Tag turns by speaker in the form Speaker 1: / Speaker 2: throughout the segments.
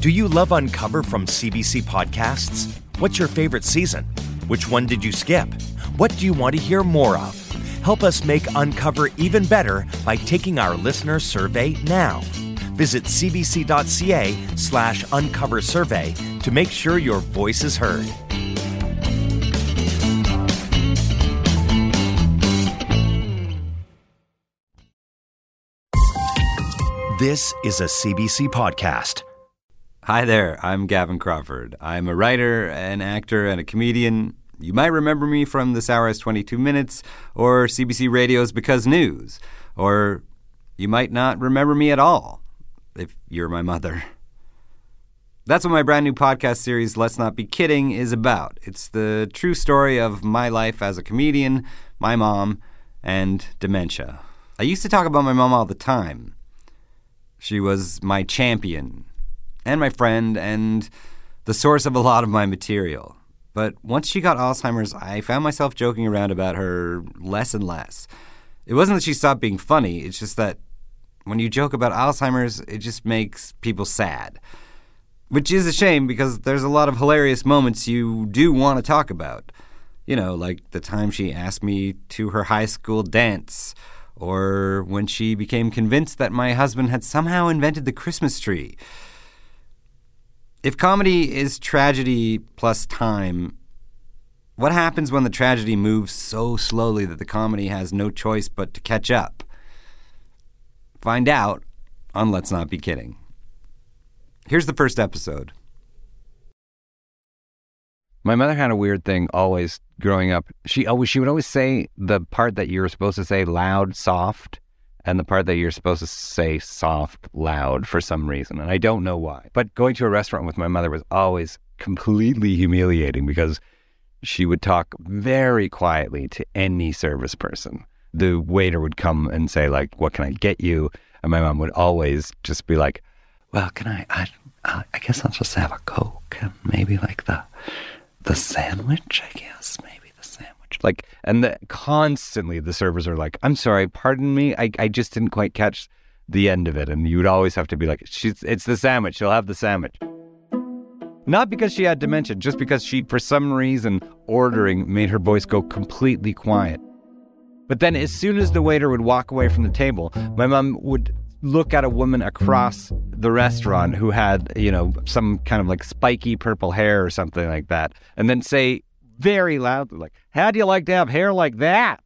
Speaker 1: Do you love Uncover from CBC Podcasts? What's your favorite season? Which one did you skip? What do you want to hear more of? Help us make Uncover even better by taking our listener survey now. Visit cbc.ca/uncover survey to make sure your voice is heard. This is a CBC podcast.
Speaker 2: Hi there, I'm Gavin Crawford. I'm a writer, an actor, and a comedian. You might remember me from This Hour Has 22 Minutes or CBC Radio's Because News. Or you might not remember me at all, if you're my mother. That's what my brand new podcast series, Let's Not Be Kidding, is about. It's the true story of my life as a comedian, my mom, and dementia. I used to talk about my mom all the time. She was my champion and my friend and the source of a lot of my material. But once she got Alzheimer's, I found myself joking around about her less and less. It wasn't that she stopped being funny. It's just that when you joke about Alzheimer's, it just makes people sad. Which is a shame because there's a lot of hilarious moments you do want to talk about. You know, like the time she asked me to her high school dance, or when she became convinced that my husband had somehow invented the Christmas tree. If comedy is tragedy plus time, what happens when the tragedy moves so slowly that the comedy has no choice but to catch up? Find out on Let's Not Be Kidding. Here's the first episode. My mother had a weird thing always growing up. She would always say the part that you're supposed to say loud, soft, and the part that you're supposed to say soft, loud for some reason. And I don't know why. But going to a restaurant with my mother was always completely humiliating because she would talk very quietly to any service person. The waiter would come and say, like, what can I get you? And my mom would always just be like, well, I guess I'll just have a Coke and maybe like the sandwich, I guess, maybe the sandwich. Like, and constantly the servers are like, I'm sorry, pardon me, I just didn't quite catch the end of it. And you would always have to be like, it's the sandwich, she'll have the sandwich. Not because she had dementia, just because she, for some reason, ordering made her voice go completely quiet. But then as soon as the waiter would walk away from the table, my mom would look at a woman across the restaurant who had, some kind of like spiky purple hair or something like that, and then say very loudly, like, how do you like to have hair like that?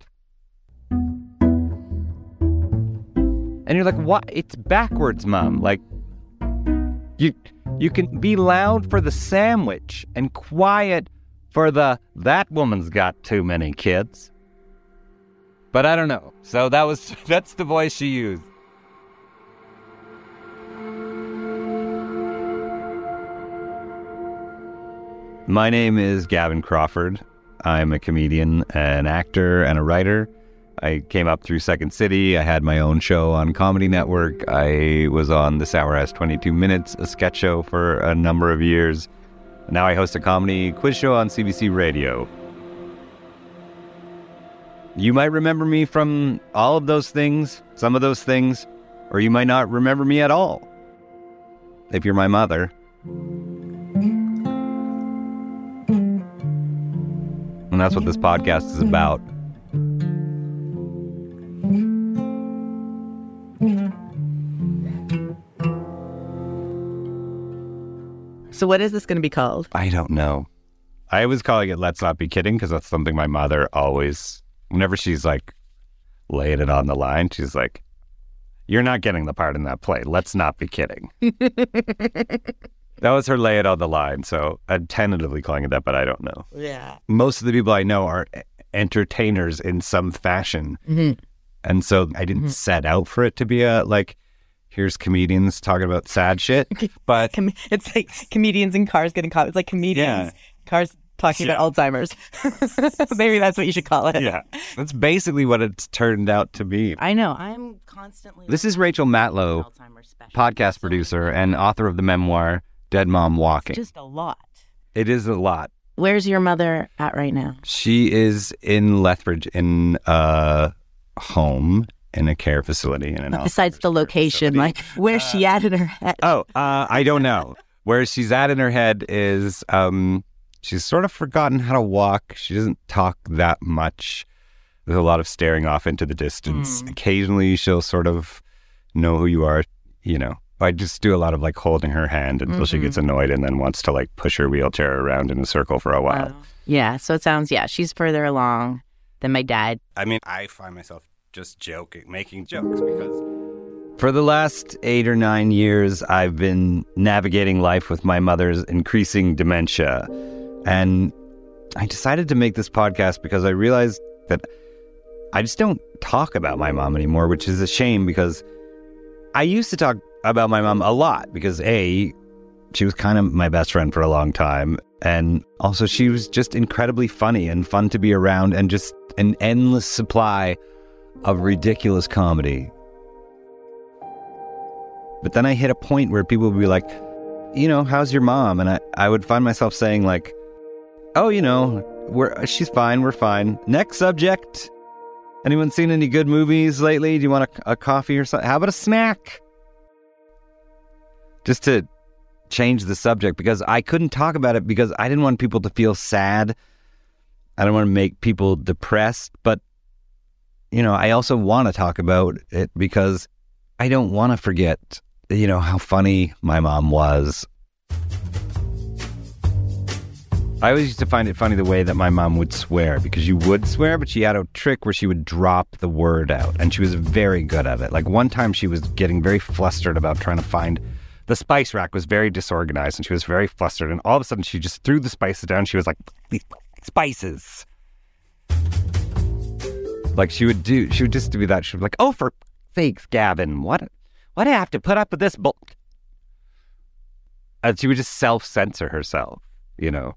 Speaker 2: And you're like, what? It's backwards, Mom. Like, you can be loud for the sandwich and quiet for that woman's got too many kids. But I don't know. So that's the voice she used. My name is Gavin Crawford. I'm a comedian, an actor, and a writer. I came up through Second City. I had my own show on Comedy Network. I was on This Hour Has 22 Minutes, a sketch show for a number of years. Now I host a comedy quiz show on CBC Radio. You might remember me from all of those things, some of those things, or you might not remember me at all, if you're my mother. And that's what this podcast is about.
Speaker 3: So what is this going to be called?
Speaker 2: I don't know. I was calling it Let's Not Be Kidding because that's something my mother always, whenever she's like laying it on the line, she's like, you're not getting the part in that play. Let's not be kidding. That was her lay it on the line. So I'm tentatively calling it that, but I don't know.
Speaker 3: Yeah.
Speaker 2: Most of the people I know are entertainers in some fashion. Mm-hmm. And so I didn't set out for it to be here's comedians talking about sad shit. But
Speaker 3: it's like comedians in cars getting caught. It's like comedians, cars talking about Alzheimer's. Maybe that's what you should call it.
Speaker 2: Yeah. That's basically what it's turned out to be.
Speaker 3: I know. I'm constantly...
Speaker 2: This is Rachel Matlow, podcast producer and author of the memoir, Dead Mom Walking.
Speaker 3: Just a lot.
Speaker 2: It is a lot.
Speaker 3: Where's your mother at right now?
Speaker 2: She is in Lethbridge in a home in a care facility. Besides
Speaker 3: the location, like where's she at in her head?
Speaker 2: I don't know. Where she's at in her head is she's sort of forgotten how to walk. She doesn't talk that much. There's a lot of staring off into the distance. Occasionally she'll sort of know who you are, you know. I just do a lot of like holding her hand until she gets annoyed and then wants to like push her wheelchair around in a circle for a while.
Speaker 3: Yeah, so it sounds, she's further along than my dad.
Speaker 2: I mean, I find myself just making jokes because for the last 8 or 9 years, I've been navigating life with my mother's increasing dementia. And I decided to make this podcast because I realized that I just don't talk about my mom anymore, which is a shame because I used to talk about my mom a lot because A, she was kind of my best friend for a long time. And also she was just incredibly funny and fun to be around and just an endless supply of ridiculous comedy. But then I hit a point where people would be like, you know, how's your mom? And I would find myself saying like, oh, you know, she's fine, we're fine. Next subject. Anyone seen any good movies lately? Do you want a coffee or something? How about a snack? Just to change the subject because I couldn't talk about it because I didn't want people to feel sad. I don't want to make people depressed. But, you know, I also want to talk about it because I don't want to forget, you know, how funny my mom was. I always used to find it funny the way that my mom would swear because you would swear, but she had a trick where she would drop the word out and she was very good at it. Like one time she was getting very flustered about trying to find the spice rack was very disorganized and she was very flustered. And all of a sudden she just threw the spices down. She was like, these spices. Like she would just do that. She would be like, oh, for sakes, Gavin, what do I have to put up with this bull? And she would just self-censor herself, you know.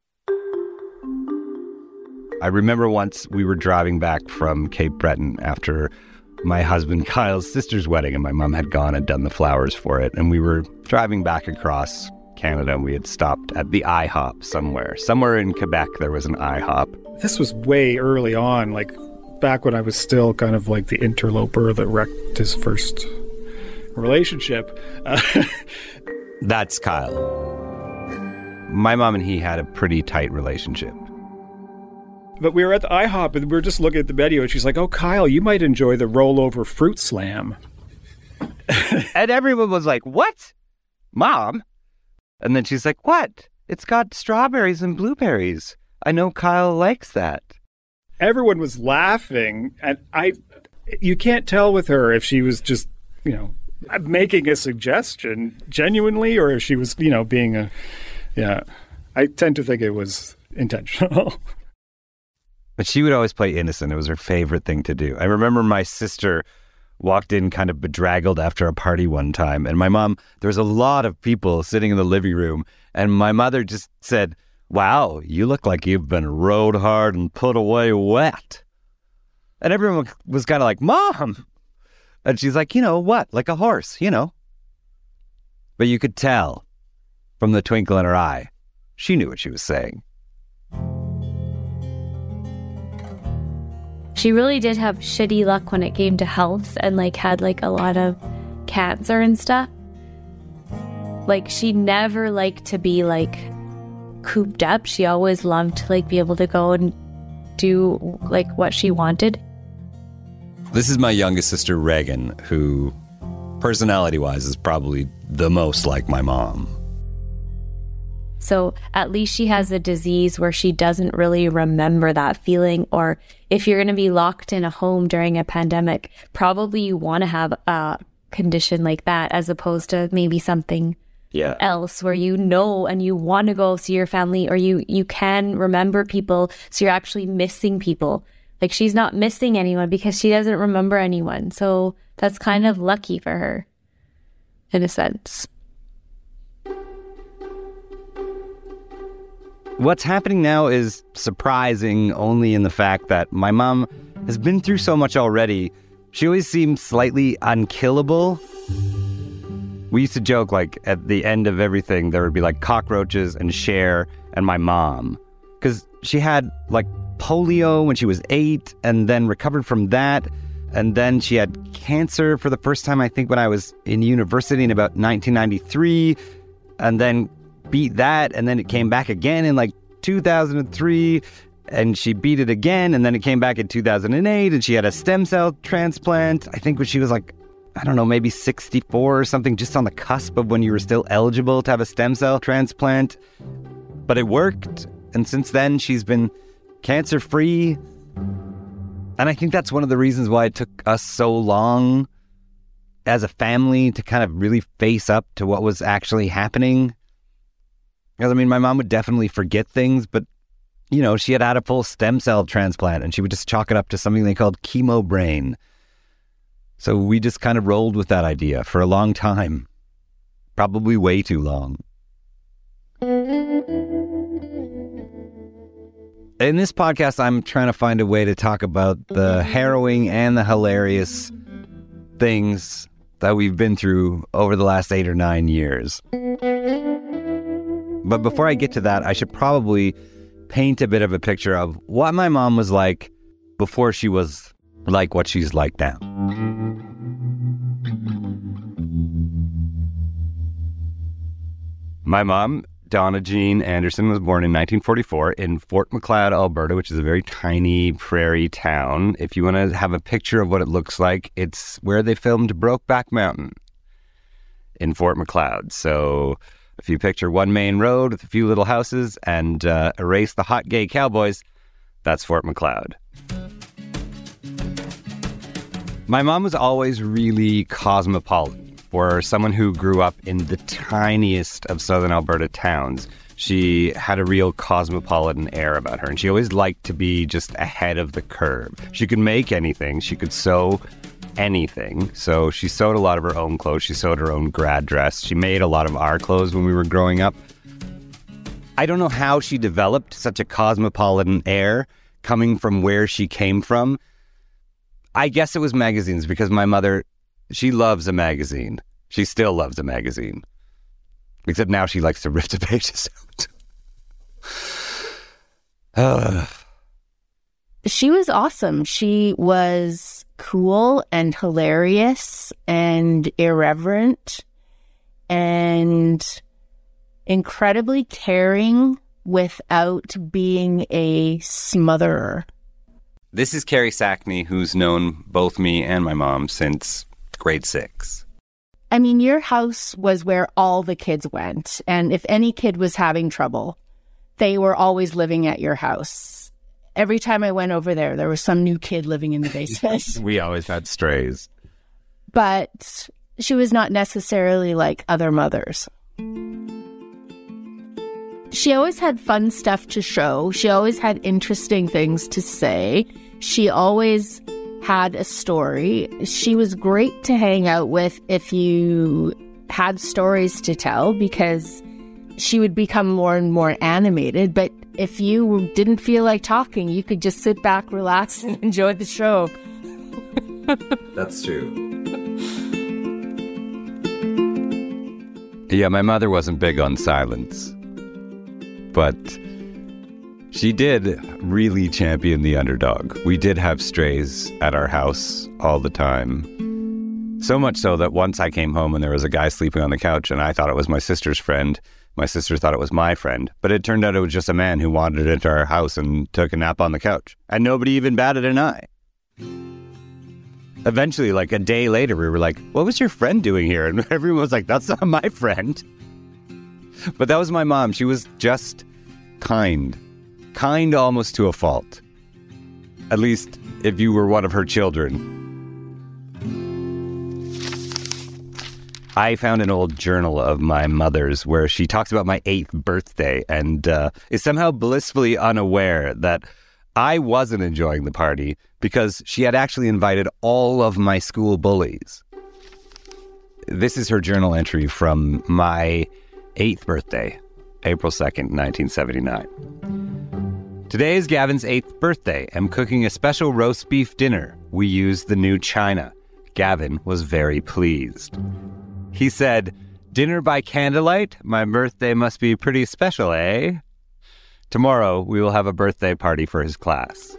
Speaker 2: I remember once we were driving back from Cape Breton after my husband Kyle's sister's wedding, and my mom had gone and done the flowers for it. And we were driving back across Canada, and we had stopped at the IHOP somewhere in Quebec. There was an IHOP.
Speaker 4: This was way early on, like back when I was still kind of like the interloper that wrecked his first relationship.
Speaker 2: That's Kyle. My mom and he had a pretty tight relationship.
Speaker 4: But we were at the IHOP and we were just looking at the menu and she's like, oh, Kyle, you might enjoy the rollover fruit slam.
Speaker 2: And everyone was like, what? Mom? And then she's like, what? It's got strawberries and blueberries. I know Kyle likes that.
Speaker 4: Everyone was laughing. And you can't tell with her if she was just, you know, making a suggestion genuinely or if she was, you know, being I tend to think it was intentional.
Speaker 2: But she would always play innocent. It was her favorite thing to do. I remember my sister walked in kind of bedraggled after a party one time. And my mom, there was a lot of people sitting in the living room. And my mother just said, wow, you look like you've been rode hard and put away wet. And everyone was kind of like, Mom. And she's like, you know what? Like a horse, you know. But you could tell from the twinkle in her eye, she knew what she was saying.
Speaker 5: She really did have shitty luck when it came to health and like had like a lot of cancer and stuff. Like she never liked to be like cooped up. She always loved to like be able to go and do like what she wanted.
Speaker 2: This is my youngest sister, Reagan, who personality-wise is probably the most like my mom.
Speaker 5: So at least she has a disease where she doesn't really remember that feeling. Or if you're going to be locked in a home during a pandemic, probably you want to have a condition like that as opposed to maybe something else where you know and you want to go see your family or you can remember people. So you're actually missing people. Like she's not missing anyone because she doesn't remember anyone. So that's kind of lucky for her in a sense.
Speaker 2: What's happening now is surprising only in the fact that my mom has been through so much already. She always seems slightly unkillable. We used to joke like at the end of everything, there would be like cockroaches and Cher and my mom. Because she had like polio when she was 8 and then recovered from that. And then she had cancer for the first time, I think, when I was in university in about 1993. and then beat that, and then it came back again in like 2003, and she beat it again, and then it came back in 2008, and she had a stem cell transplant, I think when she was like, I don't know, maybe 64 or something, just on the cusp of when you were still eligible to have a stem cell transplant. But it worked, and since then she's been cancer-free. And I think that's one of the reasons why it took us so long as a family to kind of really face up to what was actually happening. Because, I mean, my mom would definitely forget things, but, you know, she had a full stem cell transplant, and she would just chalk it up to something they called chemo brain. So we just kind of rolled with that idea for a long time. Probably way too long. In this podcast, I'm trying to find a way to talk about the harrowing and the hilarious things that we've been through over the last 8 or 9 years. But before I get to that, I should probably paint a bit of a picture of what my mom was like before she was like what she's like now. My mom, Donna Jean Anderson, was born in 1944 in Fort Macleod, Alberta, which is a very tiny prairie town. If you want to have a picture of what it looks like, it's where they filmed Brokeback Mountain, in Fort Macleod. So if you picture one main road with a few little houses and erase the hot gay cowboys, that's Fort Macleod. My mom was always really cosmopolitan. For someone who grew up in the tiniest of southern Alberta towns, she had a real cosmopolitan air about her, and she always liked to be just ahead of the curve. She could make anything. She could sew anything. So she sewed a lot of her own clothes. She sewed her own grad dress. She made a lot of our clothes when we were growing up. I don't know how she developed such a cosmopolitan air coming from where she came from. I guess it was magazines, because my mother, she loves a magazine. She still loves a magazine. Except now she likes to rip the pages out.
Speaker 6: She was awesome. She was cool and hilarious and irreverent and incredibly caring without being a smotherer.
Speaker 2: This is Carrie Sackney, who's known both me and my mom since grade 6.
Speaker 6: I mean, your house was where all the kids went. And if any kid was having trouble, they were always living at your house. Every time I went over there, there was some new kid living in the basement.
Speaker 2: We always had strays.
Speaker 6: But she was not necessarily like other mothers. She always had fun stuff to show. She always had interesting things to say. She always had a story. She was great to hang out with if you had stories to tell, because she would become more and more animated. But if you didn't feel like talking, you could just sit back, relax, and enjoy the show.
Speaker 2: That's true. Yeah, my mother wasn't big on silence, but she did really champion the underdog. We did have strays at our house all the time. So much so that once I came home and there was a guy sleeping on the couch, and I thought it was my sister's friend. My sister thought it was my friend. But it turned out it was just a man who wandered into our house and took a nap on the couch. And nobody even batted an eye. Eventually, like a day later, we were like, what was your friend doing here? And everyone was like, that's not my friend. But that was my mom. She was just kind. Kind almost to a fault. At least if you were one of her children. I found an old journal of my mother's where she talks about my 8th birthday and is somehow blissfully unaware that I wasn't enjoying the party because she had actually invited all of my school bullies. This is her journal entry from my 8th birthday, April 2nd, 1979. Today is Gavin's 8th birthday. I'm cooking a special roast beef dinner. We used the new china. Gavin was very pleased. He said, dinner by candlelight? My birthday must be pretty special, eh? Tomorrow, we will have a birthday party for his class.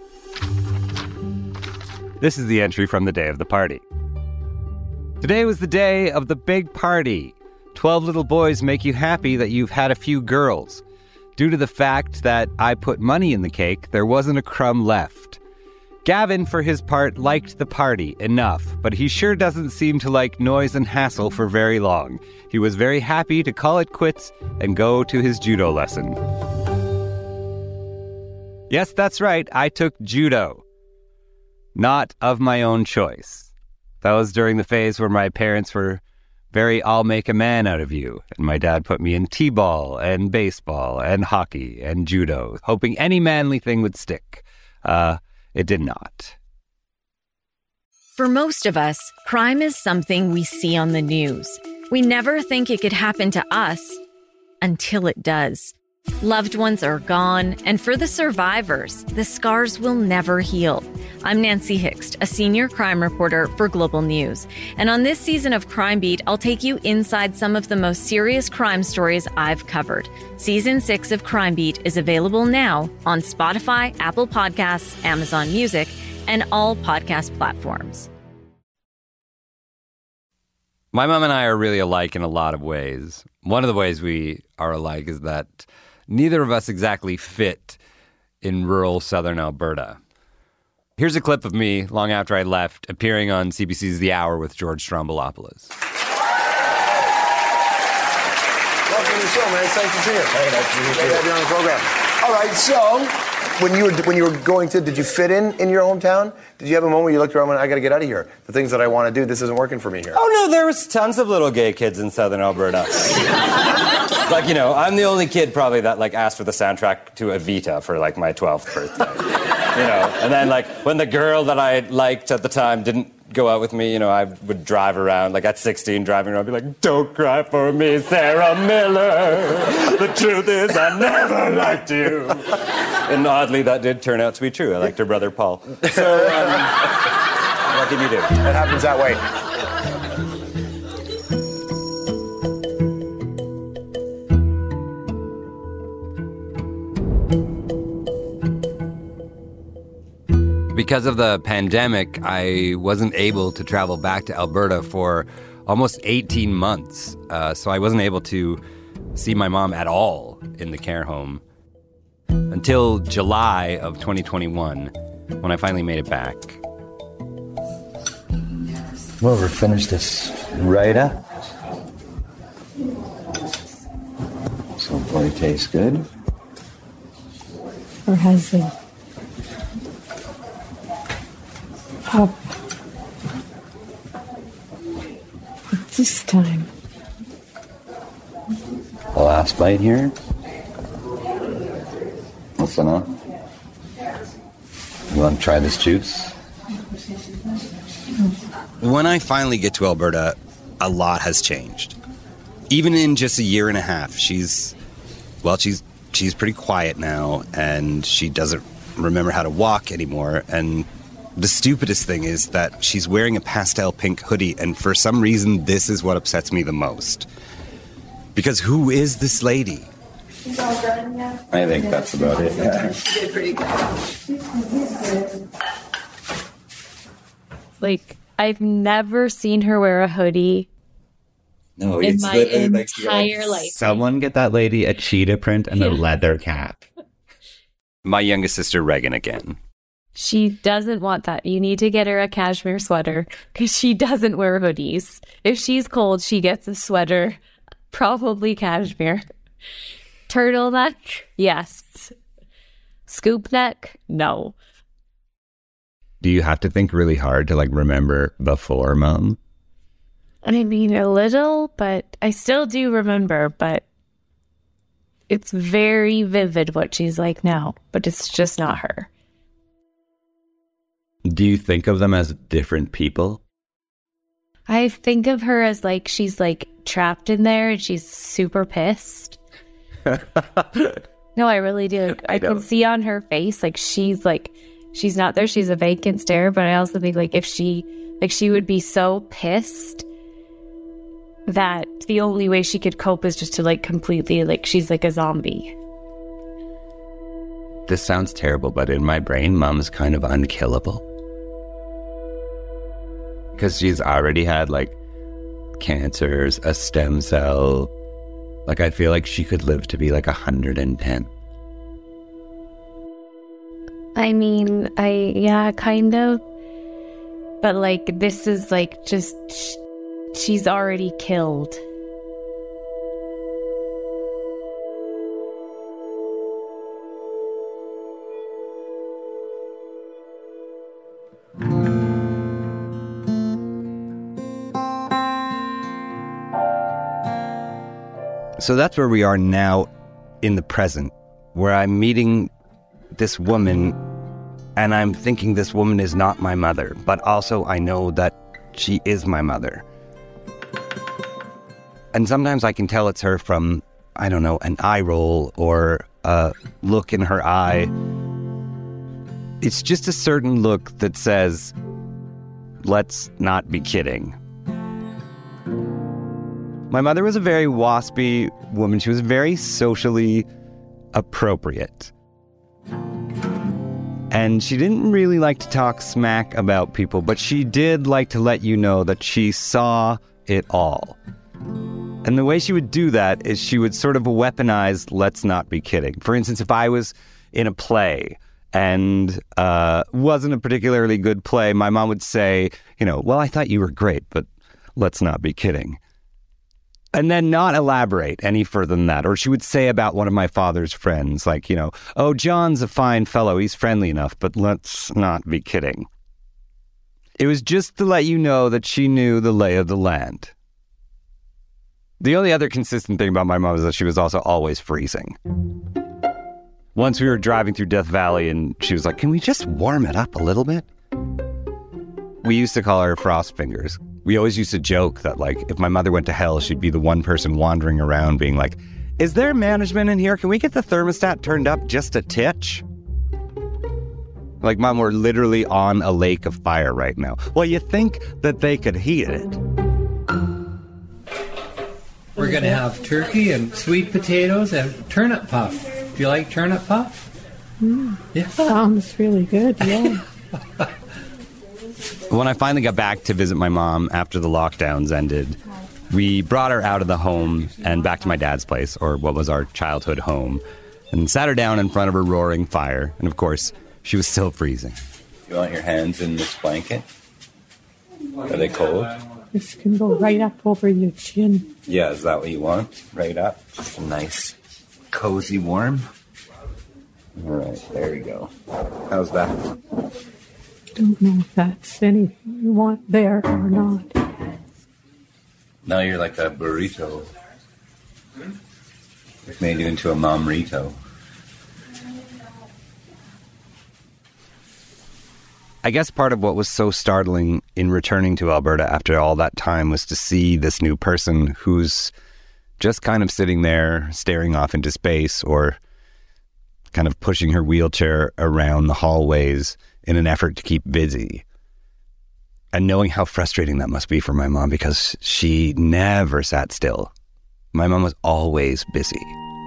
Speaker 2: This is the entry from the day of the party. Today was the day of the big party. 12 little boys make you happy that you've had a few girls. Due to the fact that I put money in the cake, there wasn't a crumb left. Gavin, for his part, liked the party enough, but he sure doesn't seem to like noise and hassle for very long. He was very happy to call it quits and go to his judo lesson. Yes, that's right, I took judo. Not of my own choice. That was during the phase where my parents were very I'll make a man out of you, and my dad put me in t-ball and baseball and hockey and judo, hoping any manly thing would stick. It did not.
Speaker 7: For most of us, crime is something we see on the news. We never think it could happen to us until it does. Loved ones are gone, and for the survivors, the scars will never heal. I'm Nancy Hixt, a senior crime reporter for Global News. And on this season of Crime Beat, I'll take you inside some of the most serious crime stories I've covered. Season 6 of Crime Beat is available now on Spotify, Apple Podcasts, Amazon Music, and all podcast platforms.
Speaker 2: My mom and I are really alike in a lot of ways. One of the ways we are alike is that neither of us exactly fit in rural southern Alberta. Here's a clip of me, long after I left, appearing on CBC's The Hour with George Stroumboulopoulos.
Speaker 8: Welcome to the show, man. It's nice to see you. Hey, nice to meet you. Great to have you on the program. All right, so when you were going to, did you fit in your hometown? Did you have a moment where you looked around and went, I got to get out of here? The things that I want to do, this isn't working for me here.
Speaker 2: Oh, no, there was tons of little gay kids in southern Alberta. Like, you know, I'm the only kid probably that, like, asked for the soundtrack to Evita for, like, my 12th birthday. You know, and then, like, when the girl that I liked at the time didn't go out with me, you know, I would drive around, like, at 16, driving around, be like, don't cry for me, Sarah Miller. The truth is I never liked you. And oddly, that did turn out to be true. I liked her brother, Paul. So, what can you do?
Speaker 8: It happens that way.
Speaker 2: Because of the pandemic, I wasn't able to travel back to Alberta for almost 18 months. So I wasn't able to see my mom at all in the care home until July of 2021, when I finally made it back.
Speaker 9: Well, we'll finish this right up. So, boy, tastes good.
Speaker 10: Or has it? Up. This time.
Speaker 9: The last bite here. Listen up. You want to try this juice?
Speaker 2: When I finally get to Alberta, a lot has changed. Even in just a year and a half, she's pretty quiet now, and she doesn't remember how to walk anymore, and the stupidest thing is that she's wearing a pastel pink hoodie, and for some reason, this is what upsets me the most. Because who is this lady?
Speaker 10: She's all done, yeah.
Speaker 9: I think that's about it, yeah.
Speaker 10: She did pretty good.
Speaker 5: Like, I've never seen her wear a hoodie in my entire life.
Speaker 11: Someone get that lady a cheetah print and a leather cap.
Speaker 2: My youngest sister, Reagan, again.
Speaker 5: She doesn't want that. You need to get her a cashmere sweater because she doesn't wear hoodies. If she's cold, she gets a sweater, probably cashmere. Turtleneck? Yes. Scoop neck? No.
Speaker 11: Do you have to think really hard to, like, remember before Mom?
Speaker 5: I mean, a little, but I still do remember, but it's very vivid what she's like now, but it's just not her.
Speaker 11: Do you think of them as different people?
Speaker 5: I think of her as, like, she's, like, trapped in there and she's super pissed. No, I really do. I can see on her face, like, she's not there. She's a vacant stare, but I also think, like, if she would be so pissed that the only way she could cope is just to, like, completely, like, she's like a zombie.
Speaker 11: This sounds terrible, but in my brain, Mom's kind of unkillable. Because she's already had, like, cancers, a stem cell. Like, I feel like she could live to be like 110.
Speaker 5: I mean, yeah, kind of. But like, this is like just, she's already killed.
Speaker 11: So that's where we are now in the present, where I'm meeting this woman and I'm thinking this woman is not my mother, but also I know that she is my mother. And sometimes I can tell it's her from, I don't know, an eye roll or a look in her eye. It's just a certain look that says, let's not be kidding. My mother was a very waspy woman. She was very socially appropriate. And she didn't really like to talk smack about people, but she did like to let you know that she saw it all. And the way she would do that is she would sort of weaponize, let's not be kidding. For instance, if I was in a play and wasn't a particularly good play, my mom would say, well, I thought you were great, but let's not be kidding. And then not elaborate any further than that. Or she would say about one of my father's friends, like, oh, John's a fine fellow. He's friendly enough, but let's not be kidding. It was just to let you know that she knew the lay of the land. The only other consistent thing about my mom is that she was also always freezing. Once we were driving through Death Valley and she was like, can we just warm it up a little bit? We used to call her Frost Fingers. We always used to joke that, like, if my mother went to hell, she'd be the one person wandering around being like, is there management in here? Can we get the thermostat turned up just a titch? Like, Mom, we're literally on a lake of fire right now. Well, you think that they could heat it.
Speaker 12: We're going to have turkey and sweet potatoes and turnip puff. Do you like turnip puff?
Speaker 10: Yeah. Sounds really good, yeah.
Speaker 11: When I finally got back to visit my mom after the lockdowns ended, we brought her out of the home and back to my dad's place, or what was our childhood home, and sat her down in front of a roaring fire. And of course, she was still freezing.
Speaker 9: You want your hands in this blanket? Are they cold?
Speaker 10: This can go right up over your chin.
Speaker 9: Yeah, is that what you want? Right up? Just a nice, cozy warm? All right, there we go. How's that?
Speaker 10: Don't know if that's anything you want there or not.
Speaker 9: Now you're like a burrito. It's made you into a momrito.
Speaker 11: I guess part of what was so startling in returning to Alberta after all that time was to see this new person who's just kind of sitting there staring off into space or kind of pushing her wheelchair around the hallways in an effort to keep busy. And knowing how frustrating that must be for my mom because she never sat still. My mom was always busy.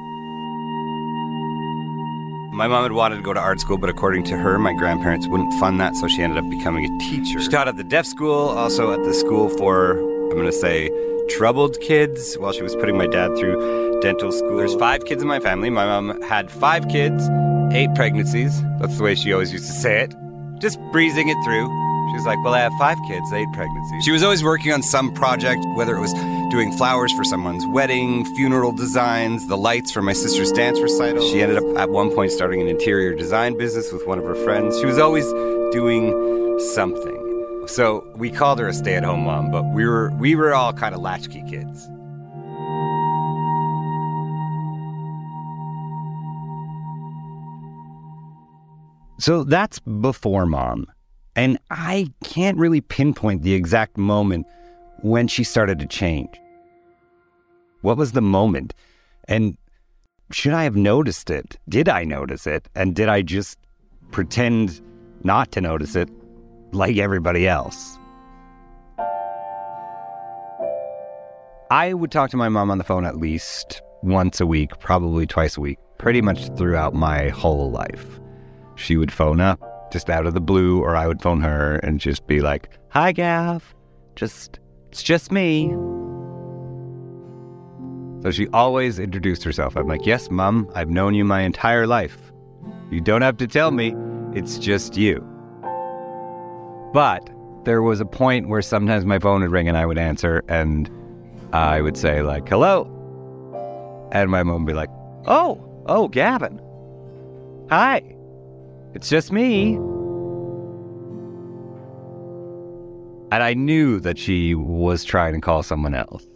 Speaker 11: My mom had wanted to go to art school, but according to her, my grandparents wouldn't fund that, so she ended up becoming a teacher. She taught at the deaf school, also at the school for, I'm going to say, troubled kids, while she was putting my dad through dental school. There's 5 kids in my family. My mom had 5 kids, 8 pregnancies. That's the way she always used to say it. Just breezing it through. She was like, well, I have 5 kids, 8 pregnancies. She was always working on some project, whether it was doing flowers for someone's wedding, funeral designs, the lights for my sister's dance recital. She ended up at one point starting an interior design business with one of her friends. She was always doing something. So we called her a stay-at-home mom, but we were all kind of latchkey kids. So that's before Mom. And I can't really pinpoint the exact moment when she started to change. What was the moment? And should I have noticed it? Did I notice it? And did I just pretend not to notice it like everybody else? I would talk to my mom on the phone at least once a week, probably twice a week, pretty much throughout my whole life. She would phone up just out of the blue, or I would phone her and just be like, hi, Gav. It's just me. So she always introduced herself. I'm like, yes, Mom, I've known you my entire life. You don't have to tell me. It's just you. But there was a point where sometimes my phone would ring and I would answer and I would say like, hello. And my mom would be like, oh, Gavin. Hi. It's just me. And I knew that she was trying to call someone else.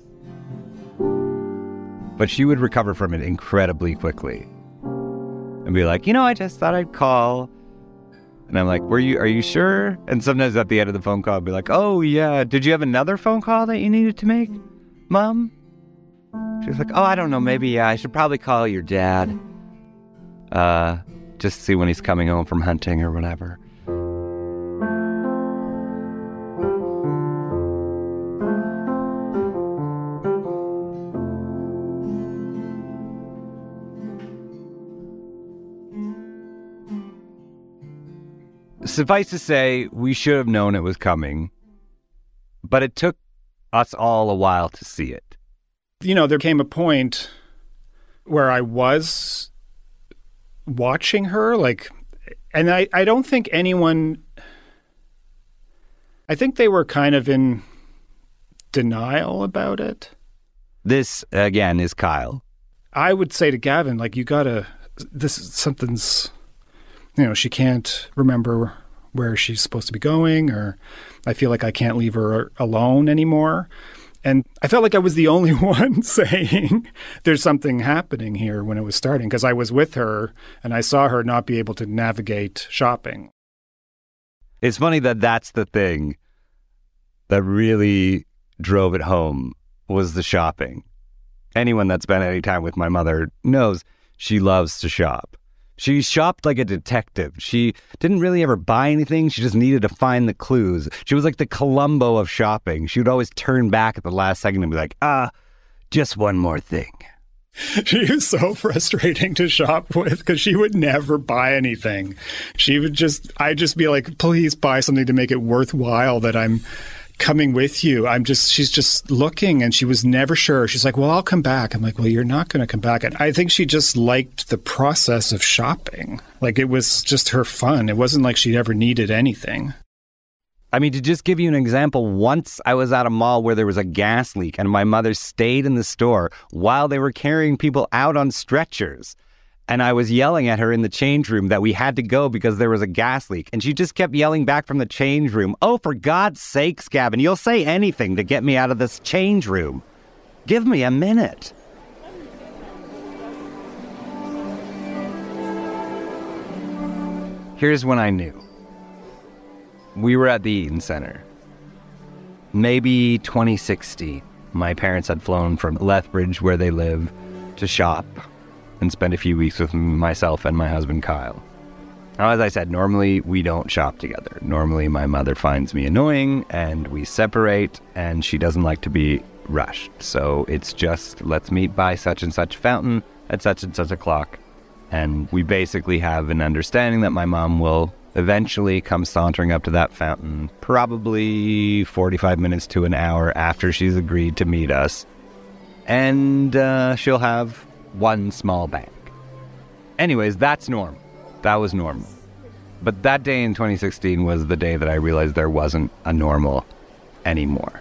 Speaker 11: But she would recover from it incredibly quickly. And be like, I just thought I'd call. And I'm like, are you sure? And sometimes at the end of the phone call, I'd be like, oh, yeah, did you have another phone call that you needed to make, Mom? She's like, oh, I don't know, maybe, yeah, I should probably call your dad. Just see when he's coming home from hunting or whatever. Suffice to say, we should have known it was coming, but it took us all a while to see it.
Speaker 4: There came a point where I was watching her, and I don't think anyone, I think they were kind of in denial about it.
Speaker 11: This, again, is Kyle.
Speaker 4: I would say to Gavin, something's, she can't remember where she's supposed to be going, or I feel like I can't leave her alone anymore. And I felt like I was the only one saying there's something happening here when it was starting, because I was with her and I saw her not be able to navigate shopping.
Speaker 11: It's funny that that's the thing that really drove it home, was the shopping. Anyone that's spent any time with my mother knows she loves to shop. She shopped like a detective. She didn't really ever buy anything. She just needed to find the clues. She was like the Columbo of shopping. She would always turn back at the last second and be like, just one more thing.
Speaker 4: She was so frustrating to shop with because she would never buy anything. I'd just be like, please buy something to make it worthwhile that I'm coming with you. She's just looking, and she was never sure. She's like, well, I'll come back. I'm like, well, you're not going to come back. And I think she just liked the process of shopping. It was just her fun. It wasn't like she ever needed anything.
Speaker 11: I mean, to just give you an example, once I was at a mall where there was a gas leak and my mother stayed in the store while they were carrying people out on stretchers. And I was yelling at her in the change room that we had to go because there was a gas leak. And she just kept yelling back from the change room, oh, for God's sakes, Gavin, you'll say anything to get me out of this change room. Give me a minute. Here's when I knew. We were at the Eaton Center. Maybe 2016. My parents had flown from Lethbridge, where they live, to shop and spend a few weeks with myself and my husband, Kyle. Now, as I said, normally we don't shop together. Normally my mother finds me annoying and we separate, and she doesn't like to be rushed. So it's just, let's meet by such and such fountain at such and such o'clock. And we basically have an understanding that my mom will eventually come sauntering up to that fountain, probably 45 minutes to an hour after she's agreed to meet us. And she'll have one small bag. Anyways, that's normal. That was normal. But that day in 2016 was the day that I realized there wasn't a normal anymore.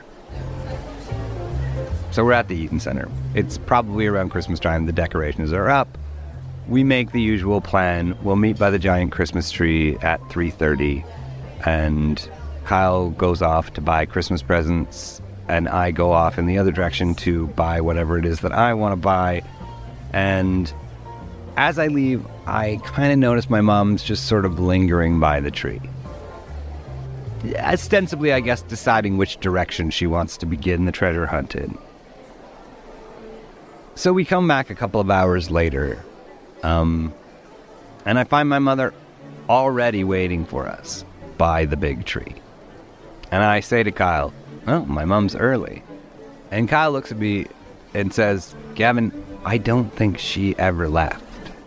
Speaker 11: So we're at the Eaton Center. It's probably around Christmas time. The decorations are up. We make the usual plan. We'll meet by the giant Christmas tree at 3:30. And Kyle goes off to buy Christmas presents. And I go off in the other direction to buy whatever it is that I want to buy. And as I leave, I kind of notice my mom's just sort of lingering by the tree. Ostensibly, I guess, deciding which direction she wants to begin the treasure hunt in. So we come back a couple of hours later, and I find my mother already waiting for us by the big tree. And I say to Kyle, oh, my mom's early. And Kyle looks at me and says, Gavin, I don't think she ever left.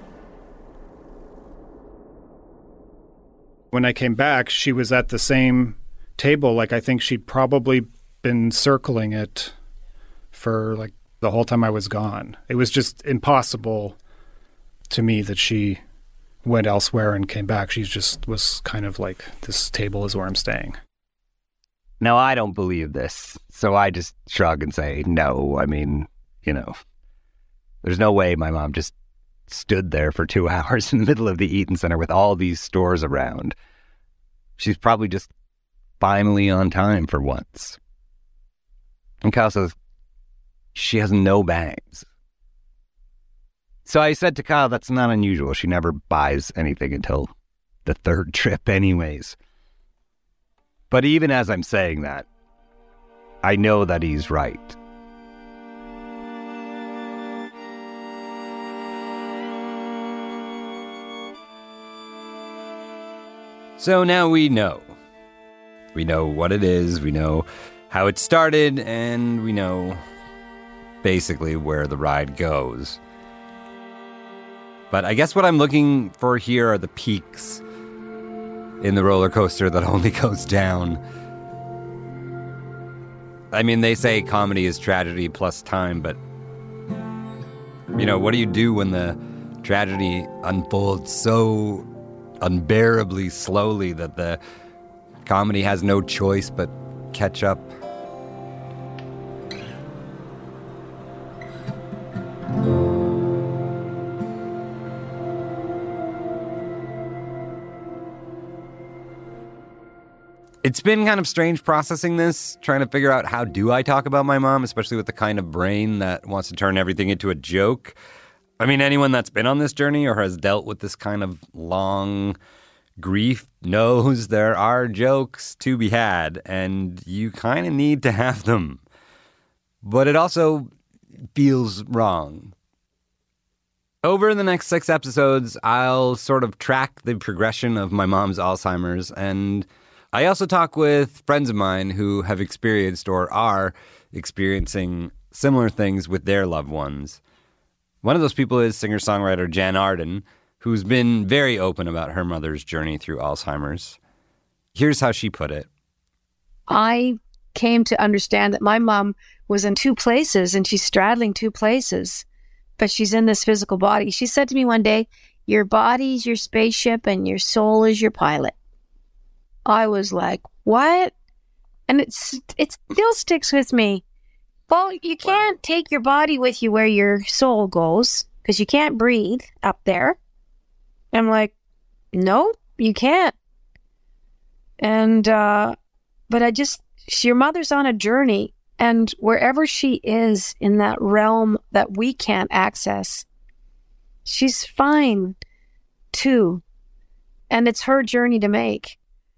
Speaker 4: When I came back, she was at the same table. I think she'd probably been circling it for the whole time I was gone. It was just impossible to me that she went elsewhere and came back. She just was kind of like, this table is where I'm staying.
Speaker 11: Now, I don't believe this, so I just shrug and say, no, I mean, there's no way my mom just stood there for 2 hours in the middle of the Eaton Center with all these stores around. She's probably just finally on time for once. And Kyle says, she has no bags. So I said to Kyle, that's not unusual. She never buys anything until the third trip anyways. But even as I'm saying that, I know that he's right.
Speaker 2: So now we know. We know what it is, we know how it started, and we know basically where the ride goes. But I guess what I'm looking for here are the peaks in the roller coaster that only goes down. I mean, they say comedy is tragedy plus time, but what do you do when the tragedy unfolds so unbearably slowly that the comedy has no choice but catch up? It's been kind of strange processing this, trying to figure out how do I talk about my mom, especially with the kind of brain that wants to turn everything into a joke. I mean, anyone that's been on this journey or has dealt with this kind of long grief knows there are jokes to be had, and you kind of need to have them. But it also feels wrong. Over the next 6 episodes, I'll sort of track the progression of my mom's Alzheimer's, and I also talk with friends of mine who have experienced or are experiencing similar things with their loved ones. One of those people is singer-songwriter Jan Arden, who's been very open about her mother's journey through Alzheimer's. Here's how she put it.
Speaker 13: I came to understand that my mom was in 2 places and she's straddling 2 places, but she's in this physical body. She said to me one day, your body's your spaceship and your soul is your pilot. I was like, what? And it still sticks with me. Well, you can't take your body with you where your soul goes because you can't breathe up there. I'm like, no, you can't. And, but your mother's on a journey, and wherever she is in that realm that we can't access, she's fine too. And it's her journey to make.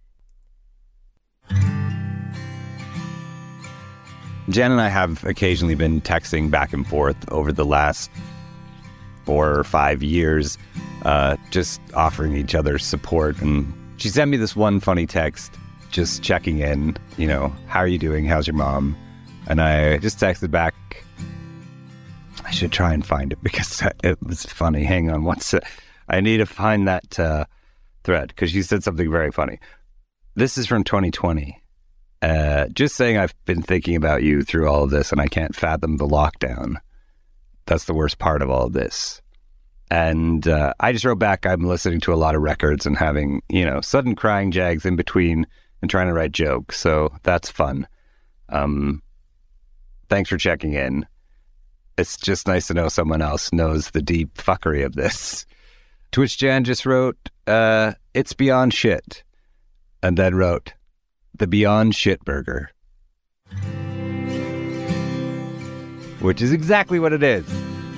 Speaker 11: Jen and I have occasionally been texting back and forth over the last 4 or 5 years, just offering each other support. And she sent me this one funny text, just checking in, how are you doing? How's your mom? And I just texted back, I should try and find it because it was funny. Hang on, I need to find that thread because she said something very funny. This is from 2020. Just saying I've been thinking about you through all of this and I can't fathom the lockdown. That's the worst part of all of this. And I just wrote back, I'm listening to a lot of records and having, sudden crying jags in between and trying to write jokes. So that's fun. Thanks for checking in. It's just nice to know someone else knows the deep fuckery of this. To which Jan just wrote, it's beyond shit. And then wrote, the Beyond Shit Burger. Which is exactly what it is.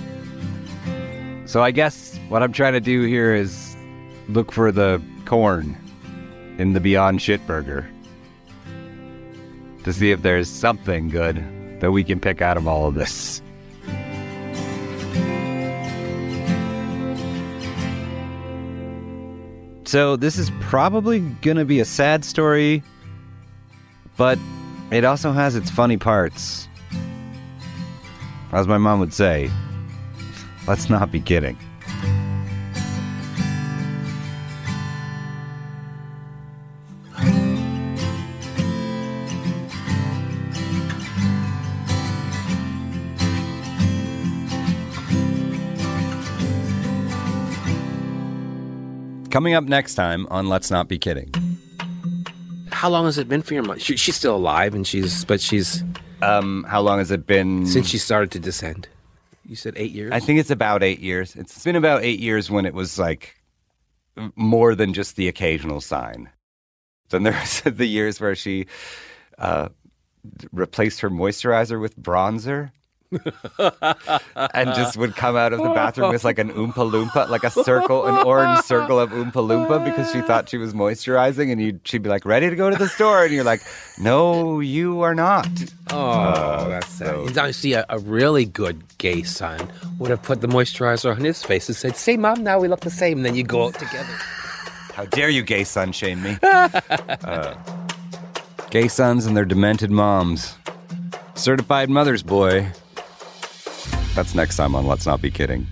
Speaker 11: So I guess what I'm trying to do here is look for the corn in the Beyond Shit Burger to see if there's something good that we can pick out of all of this. So this is probably going to be a sad story, but it also has its funny parts. As my mom would say, let's not be kidding.
Speaker 2: Coming up next time on Let's Not Be Kidding.
Speaker 14: How long has it been for your mom? She's still alive, and she's.
Speaker 2: How long has it been?
Speaker 14: Since she started to descend. You said 8 years?
Speaker 2: I think it's about 8 years. It's been about 8 years when it was like more than just the occasional sign. Then there's the years where she replaced her moisturizer with bronzer. And just would come out of the bathroom with like an Oompa Loompa, like an orange circle of Oompa Loompa, because she thought she was moisturizing, and she'd be like, ready to go to the store, and you're like, no, you are not.
Speaker 14: Oh, that's sad. Now you see, a really good gay son would have put the moisturizer on his face and said, say, Mom, now we look the same, and then you go out together.
Speaker 2: How dare you, gay son, shame me. Gay sons and their demented moms. Certified mother's boy. That's next time on Let's Not Be Kidding.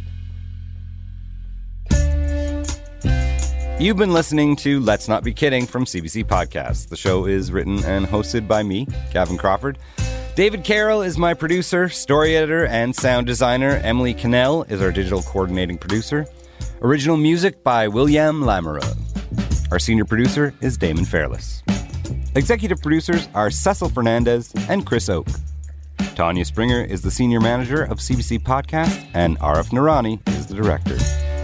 Speaker 2: You've been listening to Let's Not Be Kidding from CBC Podcasts. The show is written and hosted by me, Gavin Crawford. David Carroll is my producer, story editor, and sound designer. Emily Cannell is our digital coordinating producer. Original music by William Lamoureux. Our senior producer is Damon Fairless. Executive producers are Cecil Fernandez and Chris Oak. Tanya Springer is the senior manager of CBC Podcast, and Arif Noorani is the director.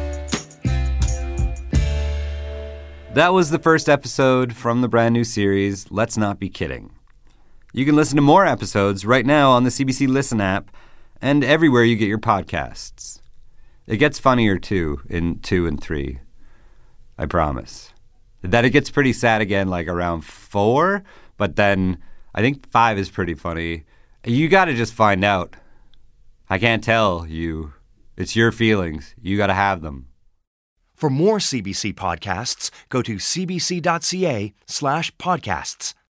Speaker 2: That was the first episode from the brand new series, Let's Not Be Kidding. You can listen to more episodes right now on the CBC Listen app and everywhere you get your podcasts. It gets funnier, too, in 2 and 3. I promise. That it gets pretty sad again, like around 4, but then I think 5 is pretty funny. You got to just find out. I can't tell you. It's your feelings. You got to have them.
Speaker 1: For more CBC podcasts, go to cbc.ca/podcasts.